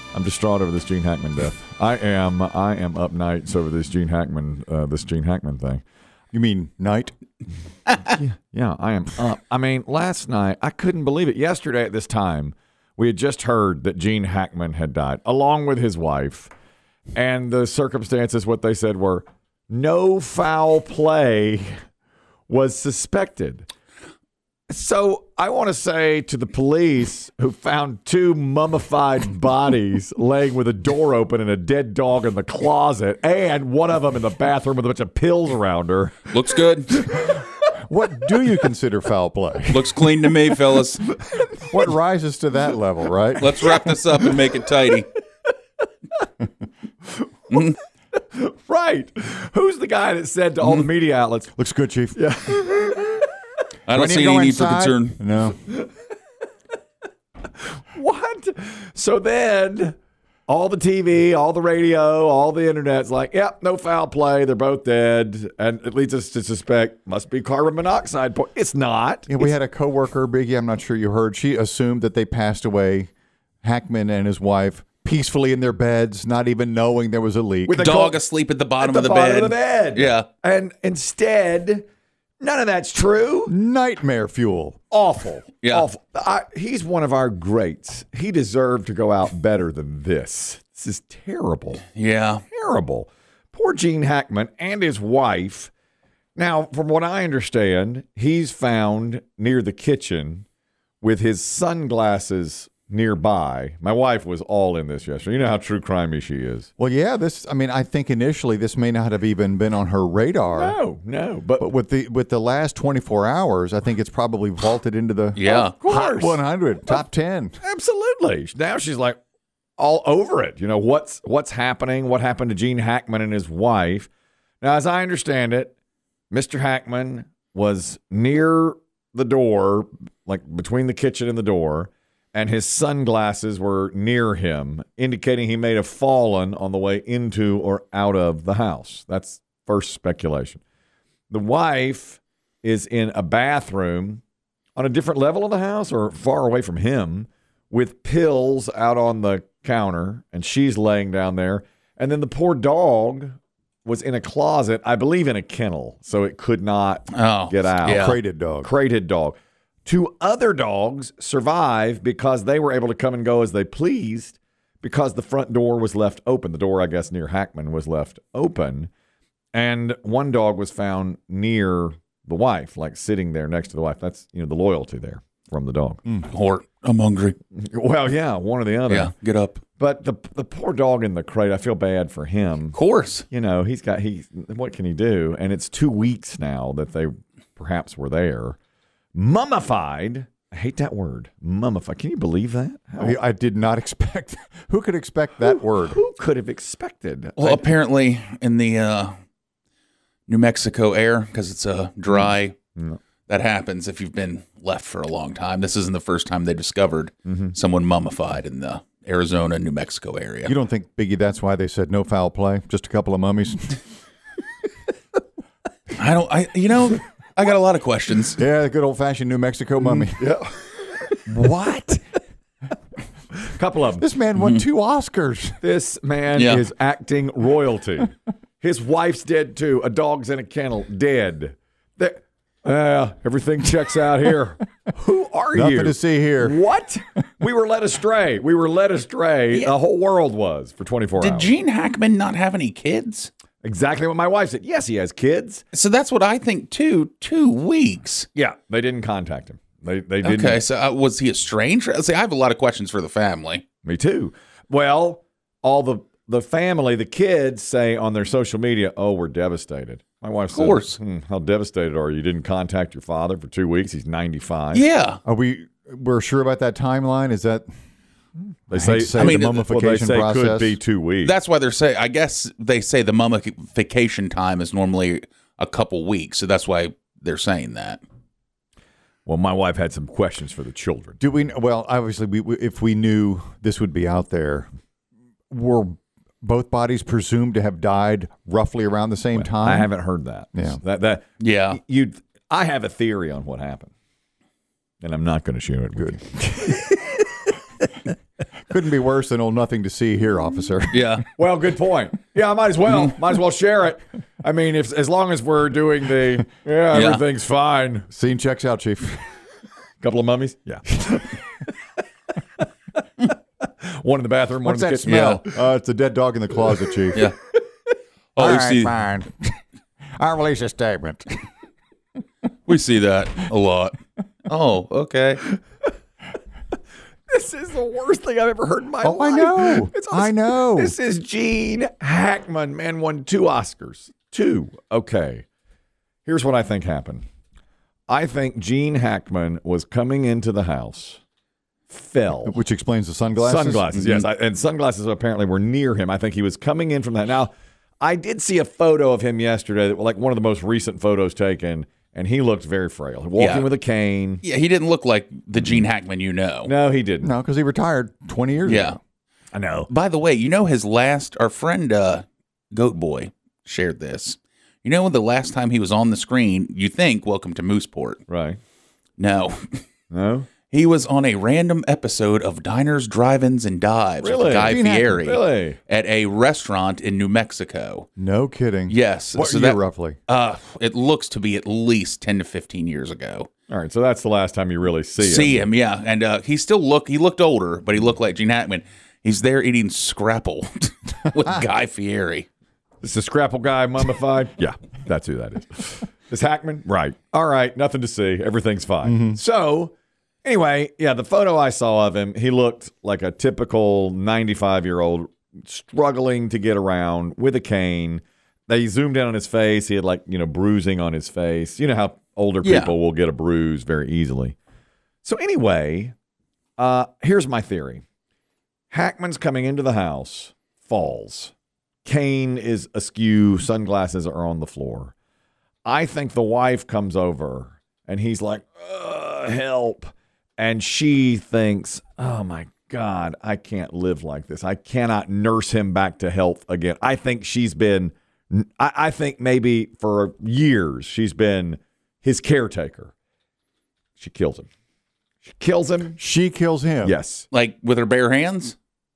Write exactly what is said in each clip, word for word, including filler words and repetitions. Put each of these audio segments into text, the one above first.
I'm distraught over this Gene Hackman death. I am. I am up nights over this Gene Hackman. Uh, this Gene Hackman thing. You mean night? yeah, yeah, I am up. I mean, last night I couldn't believe it. Yesterday at this time, we had just heard that Gene Hackman had died, along with his wife, and the circumstances. What they said were no foul play was suspected. So I want to say to the police who found two mummified bodies laying with a door open and a dead dog in the closet, and one of them in the bathroom with a bunch of pills around her. Looks good. What do you consider foul play? Looks clean to me, fellas. What rises to that level, right? Let's wrap this up and make it tidy. Right. Who's the guy that said to all the media outlets, looks good, Chief. Yeah. I don't see any need for concern. No. What? So then all the T V, all the radio, all the internet's like, yep, no foul play. They're both dead. And it leads us to suspect must be carbon monoxide. Po- it's not. Yeah, we It's- had a coworker, Biggie, I'm not sure you heard. She assumed that they passed away, Hackman and his wife, peacefully in their beds, not even knowing there was a leak. With a Dog co- asleep at the bottom at of the bottom bed. of the bed. Yeah. And instead, none of that's true. Nightmare fuel. Awful. Yeah. Awful. I, he's one of our greats. He deserved to go out better than this. This is terrible. Yeah. Terrible. Poor Gene Hackman and his wife. Now, from what I understand, he's found near the kitchen with his sunglasses nearby. My wife was all in this yesterday. You know how true crimey she is. Well, yeah, this, I mean, I think initially this may not have even been on her radar. No, no. But, But with the with the last twenty-four hours, I think it's probably vaulted into the Yeah. of course. Hot one hundred, top ten. Absolutely. Now she's like all over it. You know, what's what's happening? What happened to Gene Hackman and his wife? Now, as I understand it, Mister Hackman was near the door, like between the kitchen and the door, and his sunglasses were near him, indicating he may have fallen on the way into or out of the house. That's first speculation. The wife is in a bathroom on a different level of the house or far away from him with pills out on the counter, and she's laying down there. And then the poor dog was in a closet, I believe in a kennel, so it could not Oh, get out. yeah. Crated dog. Crated dog. Two other dogs survive because they were able to come and go as they pleased because the front door was left open. The door, I guess, near Hackman was left open. And one dog was found near the wife, like sitting there next to the wife. That's, you know, the loyalty there from the dog. Hort, I'm hungry. Well, yeah, one or the other. Yeah, get up. But the the poor dog in the crate, I feel bad for him. Of course. You know, he's got, he, what can he do? And it's two weeks now that they perhaps were there. Mummified. I hate that word. Mummified. Can you believe that? How, I, I did not expect. Who could expect that who, word? Who could have expected? Well, I- apparently in the uh, New Mexico air, because it's uh, dry, Mm. that happens if you've been left for a long time. This isn't the first time they discovered Mm-hmm. someone mummified in the Arizona, New Mexico area. You don't think, Biggie, that's why they said no foul play? Just a couple of mummies? I don't, I, you know, I got a lot of questions. Yeah, the good old-fashioned New Mexico mummy. yeah. What? Couple of them. This man won two Oscars. This man Yeah. is acting royalty. His wife's dead too. A dog's in a kennel, dead. There- Uh, everything checks out here. Who are you? Nothing to see here. What? We were led astray. We were led astray. The whole world was for twenty-four Did hours. Gene Hackman not have any kids? Exactly what my wife said. Yes, he has kids. So that's what I think too. Two weeks. Yeah, they didn't contact him. They they didn't. Okay, so uh, was he a stranger? See, I have a lot of questions for the family. Me too. Well, all the the family, the kids say on their social media, "Oh, we're devastated." My wife said, course. hmm, "How devastated are you? You didn't contact your father for two weeks. He's ninety-five." Yeah. Are we? We're sure about that timeline? Is that? They I say, hate to say I mean, the well, they well, they mummification say it process. could be two weeks. That's why they're saying, I guess they say the mummification time is normally a couple weeks. So that's why they're saying that. Well, my wife had some questions for the children. Do we? Well, obviously, we, we if we knew this would be out there, were both bodies presumed to have died roughly around the same time? I haven't heard that. Yeah. That that Yeah. you. I have a theory on what happened, and I'm not going to share it. Good. Couldn't be worse than old nothing to see here, officer. Yeah. Well, good point. Yeah, I might as well. Might as well share it. I mean, if as long as we're doing the yeah, Yeah. everything's fine. Scene checks out, Chief. Couple of mummies. Yeah. One in the bathroom. One What's in the that kitchen. smell? Uh, it's a dead dog in the closet, Chief. Yeah. Oh, All we right, see fine. I'll release a statement. we see that a lot. Oh, okay. This is the worst thing I've ever heard in my Oh, life. I know. It's I know. This is Gene Hackman. Man won two Oscars. Two. Okay. Here's what I think happened. I think Gene Hackman was coming into the house, fell. Which explains the sunglasses. Sunglasses, yes. I, and sunglasses apparently were near him. I think he was coming in from that. Now, I did see a photo of him yesterday, that like one of the most recent photos taken, and he looked very frail. Walking Yeah. with a cane. Yeah, he didn't look like the Gene Hackman you know. No, he didn't. No, because he retired twenty years Yeah. ago. I know. By the way, you know his last, our friend uh, Goat Boy shared this. You know, the last time he was on the screen, you think, welcome to Mooseport. Right. No. No? He was on a random episode of Diners, Drive-Ins, and Dives Really? with Guy Gene Hackman, Fieri Really? at a restaurant in New Mexico. No kidding. Yes. What so year that, roughly? Uh, it looks to be at least ten to fifteen years ago. All right, so that's the last time you really see him. See him, yeah. And uh, he still look, he looked older, but he looked like Gene Hackman. He's there eating Scrapple with Guy Fieri. This is the Scrapple guy mummified? Yeah, that's who that is. This Hackman? Right. All right, nothing to see. Everything's fine. Mm-hmm. So, anyway, yeah, the photo I saw of him, he looked like a typical ninety-five-year-old struggling to get around with a cane. They zoomed in on his face. He had, like, you know, bruising on his face. You know how older Yeah. people will get a bruise very easily. So, anyway, uh, here's my theory. Hackman's coming into the house, falls. Cane is askew, sunglasses are on the floor. I think the wife comes over and he's like, "Ugh, help." And she thinks, oh my God, I can't live like this. I cannot nurse him back to health again. I think she's been, I, I think maybe for years she's been his caretaker. She kills him. She kills him. She kills him. Yes. Like with her bare hands?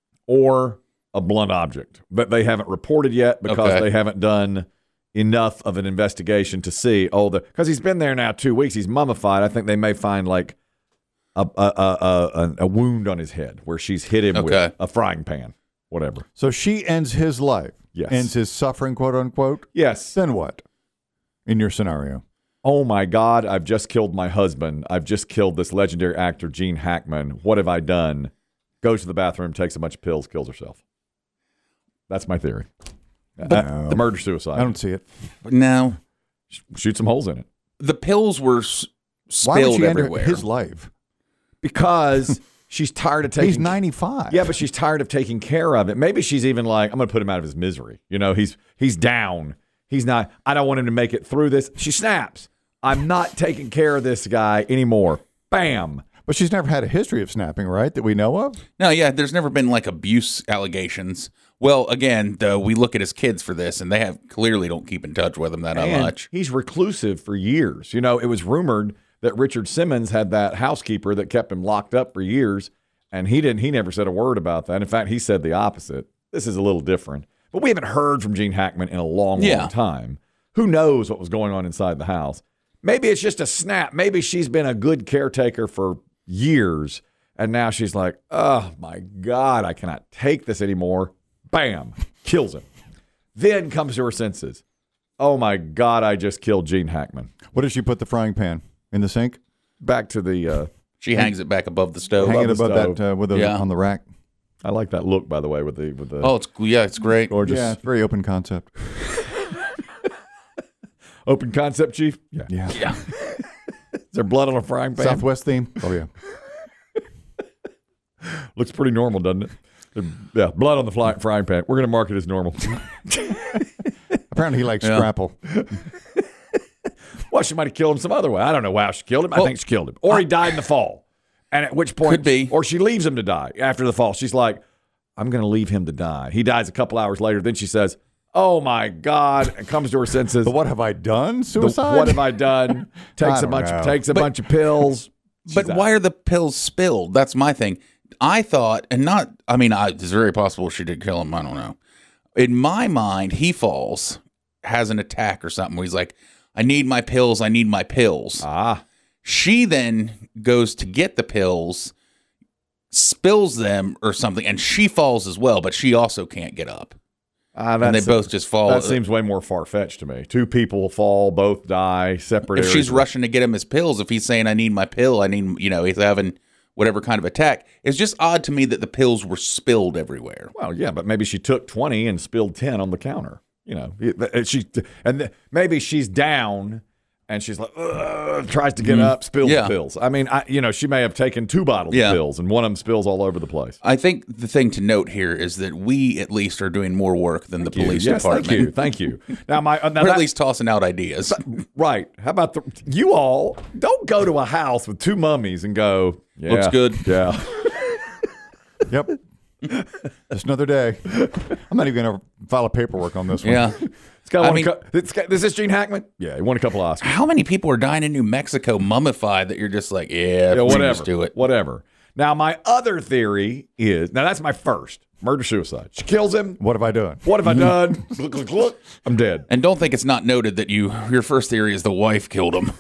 Or a blunt object, but they haven't reported yet because Okay. they haven't done enough of an investigation to see. Oh, the because he's been there now two weeks. He's mummified. I think they may find like a a a, a, a wound on his head where she's hit him Okay. with a frying pan, whatever. So she ends his life. Yes. Ends his suffering, quote unquote. Yes. Then what? In your scenario. Oh my God! I've just killed my husband. I've just killed this legendary actor Gene Hackman. What have I done? Goes to the bathroom, takes a bunch of pills, kills herself. That's my theory. Uh, the murder suicide. I don't see it. No. Shoot some holes in it. The pills were s- Why would spilled she end everywhere. his life? Because she's tired of taking. He's ninety-five. Yeah, but she's tired of taking care of it. Maybe she's even like, I'm going to put him out of his misery. You know, he's he's down. He's not. I don't want him to make it through this. She snaps. I'm not taking care of this guy anymore. Bam. But she's never had a history of snapping, right? That we know of? No, yeah, there's never been like abuse allegations. Well, again, though, we look at his kids for this, and they have clearly don't keep in touch with him that And much. he's reclusive for years. You know, it was rumored that Richard Simmons had that housekeeper that kept him locked up for years, and he didn't. He never said a word about that. In fact, he said the opposite. This is a little different. But we haven't heard from Gene Hackman in a long, Yeah. long time. Who knows what was going on inside the house? Maybe it's just a snap. Maybe she's been a good caretaker for years, and now she's like, oh my God, I cannot take this anymore. Bam, kills him. Then comes to her senses. Oh my God, I just killed Gene Hackman. What does she put the frying pan? In the sink? Back to the, uh, She hangs it back above the stove. Hang it the above stove. that uh, with a, Yeah. on the rack. I like that look, by the way, with the, with the Oh, it's yeah, it's great. gorgeous Yeah, it's very open concept. open concept, Chief. Yeah. Yeah. Yeah. Is there blood on a frying pan? Southwest theme? Oh, yeah. Looks pretty normal, doesn't it? Yeah, blood on the fly, frying pan. We're going to mark it as normal. Apparently he likes Yeah. Scrapple. Well, she might have killed him some other way. I don't know how she killed him. I Well, think she killed him. Or he died in the fall. And at which point, Could be. or she leaves him to die after the fall. She's like, I'm going to leave him to die. He dies a couple hours later. Then she says, oh my God, and comes to her senses. But what have I done? The- Suicide? what have I done? Takes I a don't bunch know. takes a But- bunch of pills. But She's out. why are the pills spilled? That's my thing. I thought, and not, I mean, I, it's very possible she did kill him. I don't know. In my mind, he falls, has an attack or something where he's like, I need my pills. I need my pills. Ah. She then goes to get the pills, spills them or something, and she falls as well, but she also can't get up. Uh, and they both just fall. That seems way more far-fetched to me. Two people fall, both die, separate If areas. she's rushing to get him his pills, if he's saying, I need my pill, I need, you know, he's having whatever kind of attack. It's just odd to me that the pills were spilled everywhere. Well, yeah, but maybe she took twenty and spilled ten on the counter. You know, she and maybe she's down and she's like, Ugh, tries to get mm. up, spills yeah. the pills. I mean, I, you know, she may have taken two bottles yeah. of pills and one of them spills all over the place. I think the thing to note here is that we at least are doing more work than thank the police you. Yes, department. Thank you, thank you. Now, my uh, now we're that, at least tossing out ideas. Right? How about the you all don't go to a house with two mummies and go, yeah, looks good. Yeah. Yep. Just another day. I'm not even going to file a paperwork on this one. Yeah. It's got I one mean, cu- it's got, this is Gene Hackman? Yeah, he won a couple Oscars. How many people are dying in New Mexico mummified that you're just like, yeah, Yeah, whatever. do it. Whatever. Now, my other theory is, now that's my first, murder-suicide. She kills him. What have I done? What have I done? Look, look, look. I'm dead. And don't think it's not noted that you your first theory is the wife killed him.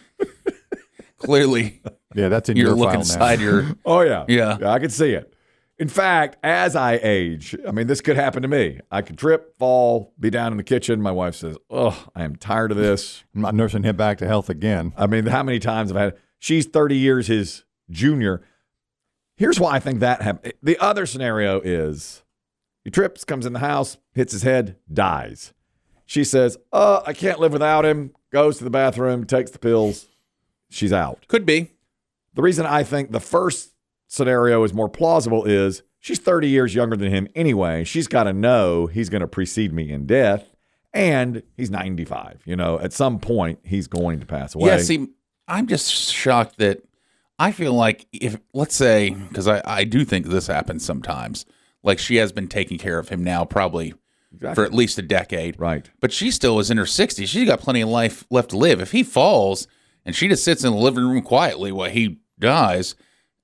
Clearly, yeah, that's in you're your looking file now. inside your. Oh, yeah. Yeah. yeah. I can see it. In fact, as I age, I mean, this could happen to me. I could trip, fall, be down in the kitchen. My wife says, oh, I am tired of this. I'm not nursing him back to health again. I mean, how many times have I had, she's thirty years his junior. Here's why I think that happened. The other scenario is he trips, comes in the house, hits his head, dies. She says, uh, I can't live without him, goes to the bathroom, takes the pills. She's out. Could be. The reason I think the first scenario is more plausible is she's thirty years younger than him anyway. She's got to know he's going to precede me in death, and he's ninety-five. You know, at some point, he's going to pass away. Yeah, see, I'm just shocked that I feel like if, let's say, because I, I do think this happens sometimes, like she has been taking care of him now probably exactly. for at least a decade. Right. But she still is in her sixties. She's got plenty of life left to live. If he falls and she just sits in the living room quietly while he dies,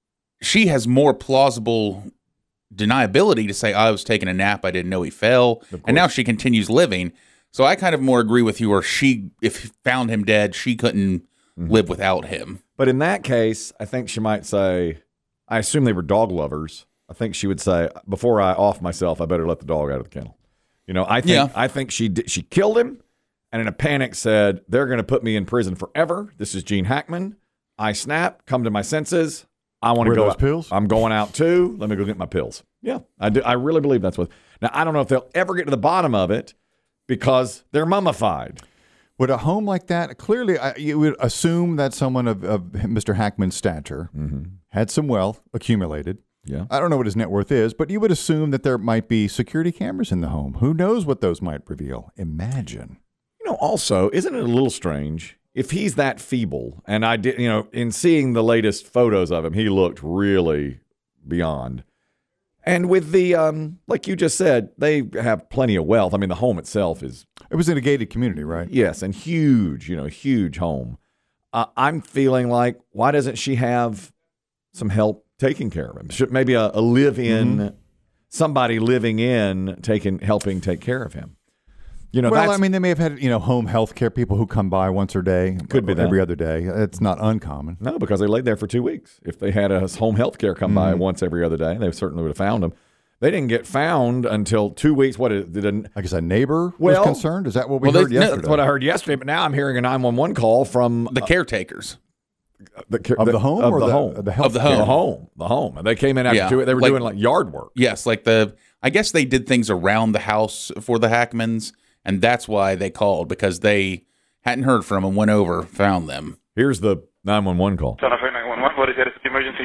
she has more plausible deniability to say, I was taking a nap, I didn't know he fell, and now she continues living. So I kind of more agree with you, or she, if he found him dead, she couldn't mm-hmm. live without him. But in that case, I think she might say, I assume they were dog lovers. I think she would say, before I off myself, I better let the dog out of the kennel. You know, I think yeah. I think she did, she killed him, and in a panic said, they're going to put me in prison forever. This is Gene Hackman. I snap, come to my senses. I want to go those out. Pills? I'm going out too. Let me go get my pills. Yeah, I do. I really believe that's what. Now, I don't know if they'll ever get to the bottom of it because they're mummified. Would a home like that, clearly, I, you would assume that someone of, of Mister Hackman's stature mm-hmm. had some wealth accumulated. Yeah. I don't know what his net worth is, but you would assume that there might be security cameras in the home. Who knows what those might reveal? Imagine. You know, also, isn't it a little strange? If he's that feeble, and I did, you know, in seeing the latest photos of him, he looked really beyond. And with the, um, like you just said, they have plenty of wealth. I mean, the home itself is. It was in a gated community, right? Yes, and huge, you know, huge home. Uh, I'm feeling like, why doesn't she have some help taking care of him? Should maybe a, a live-in, mm-hmm. somebody living in, taking, helping take care of him. You know, well, I mean, they may have had, you know, home health care people who come by once a day. Could be that. Every other day. It's not uncommon. No, because they laid there for two weeks. If they had a home health care come mm. by once every other day, they certainly would have found them. They didn't get found until two weeks. What did a, I guess a neighbor well, was concerned? Is that what we well, heard they, yesterday? No, that's what I heard yesterday, but now I'm hearing a nine one one call from the caretakers. Uh, the, of the, the home of or the, the home? The, health of the home. The home. The home. And they came in after yeah. two. They were like, doing like yard work. Yes, like the, I guess they did things around the house for the Hackmans. And that's why they called, because they hadn't heard from them, went over, found them. Here's the nine one one call. nine one one, what is it? Emergency?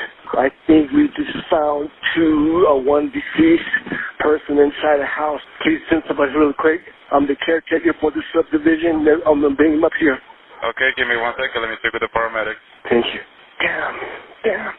I think we just found two, uh, one deceased person inside the house. Please send somebody really quick. I'm the caretaker for the subdivision. I'm going to bring him up here. Okay, give me one second. Let me speak with the paramedics. Thank you. Damn. Damn.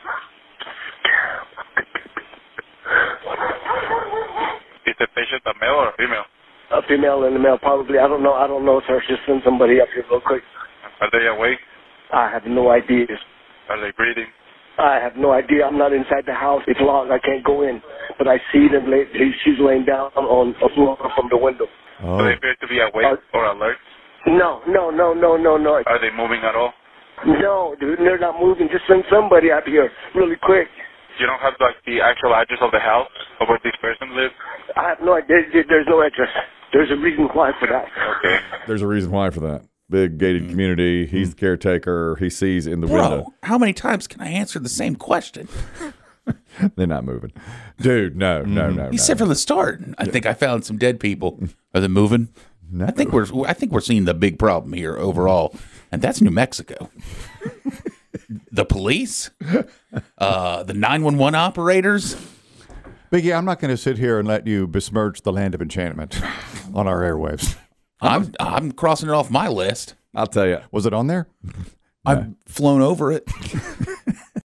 Is the patient a male or a female? A female and a male, probably. I don't know. I don't know, sir. Just send somebody up here real quick. Are they awake? I have no idea. Are they breathing? I have no idea. I'm not inside the house. It's locked. I can't go in. But I see them. Lay, she's laying down on a floor from the window. Oh. Do they appear to be awake Uh, or alert? No, no, no, no, no, no. Are they moving at all? No, dude, they're not moving. Just send somebody out here really quick. You don't have like the actual address of the house of where this person lives? I have no idea. There, there's no address. There's a reason why for that. Okay. There's a reason why for that. Big gated community. He's the caretaker. He sees in the Bro, window. how many times can I answer the same question? They're not moving. Dude, no, no, no, He no. said from the start. I think I found some dead people. Are they moving? No. I think we're I think we're seeing the big problem here overall, and that's New Mexico. The police, uh, the nine one one operators. Biggie, I'm not going to sit here and let you besmirch the land of enchantment on our airwaves. I'm I'm crossing it off my list. I'll tell you. Was it on there? I've flown over it.